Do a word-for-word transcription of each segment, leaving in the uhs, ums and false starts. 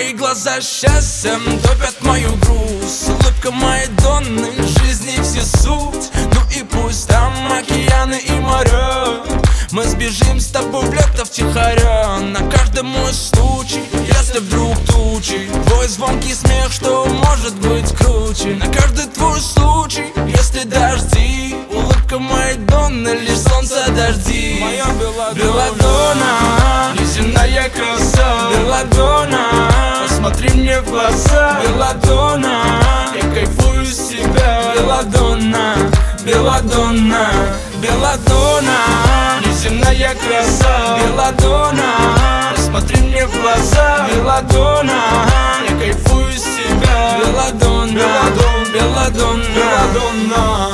Твои глаза счастьем топят мою грусть. Улыбка моей Донны, жизни все суть. Ну и пусть там океаны и моря, мы сбежим с тобой в лето втихаря. На каждый мой случай, если вдруг тучи, твой звонкий смех, что может быть круче. На каждый твой случай, если дожди, улыбка моей Донны, лишь солнце дожди. Моя Белладонна, неземная краса. Белладонна, посмотри мне в глаза. Белладонна, я кайфую с тебя. Белладонна, Белладонна, Белладонна, неземная краса. Белладонна, посмотри мне в глаза. Белладонна, я кайфую с тебя. Белладонна, Белладонна, Белладонна.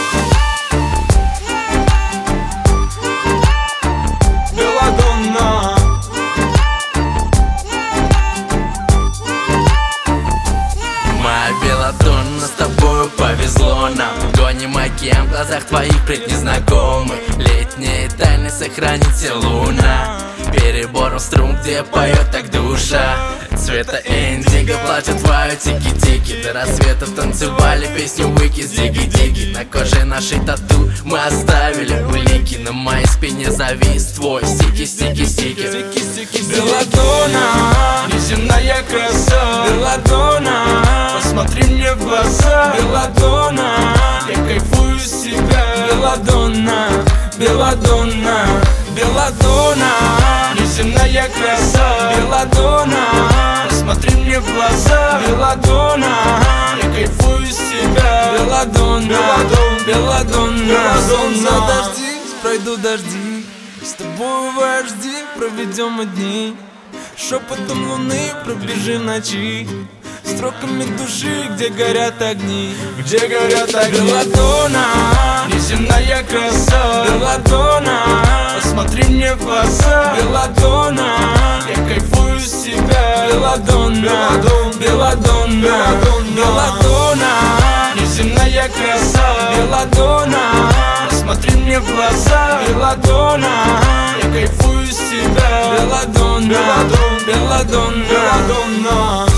Белладонна, с тобою повезло нам. Гоним океан, в глазах твоих пред незнакомый. Летние тайны сохраните луна. Перебором струн, где поет так душа. Цвета индиго платят твою тики-тики. До рассвета танцевали песню Вики с диги-диги. На коже нашей тату мы оставили улики. На моей спине завис твой стики-стики-стики. Белладонна, неземная краса. Белладонна, посмотри мне в глаза. Белладонна, я кайфую с тебя. Белладонна, Белладонна, Белладонна, неземная краса. Белладонна, посмотри мне в глаза. Белладонна, я кайфую с тебя. Белладонна, Белладонна, Белладонна. Дождись, пройду дожди, с тобой в эйч ди проведем одни. Шепотом луны пробежим ночи, строками души, где горят огни. Где горят огни. Белладонна, неземная краса. Белладонна, посмотри мне в глаза. Белладонна, я кайфую с тебя. Белладонна, Белладонна, Белладонна, неземная краса. Белладонна, посмотри мне в глаза. Белладонна, я кайфую с тебя. Белладонна, Белладонна, Белладонна.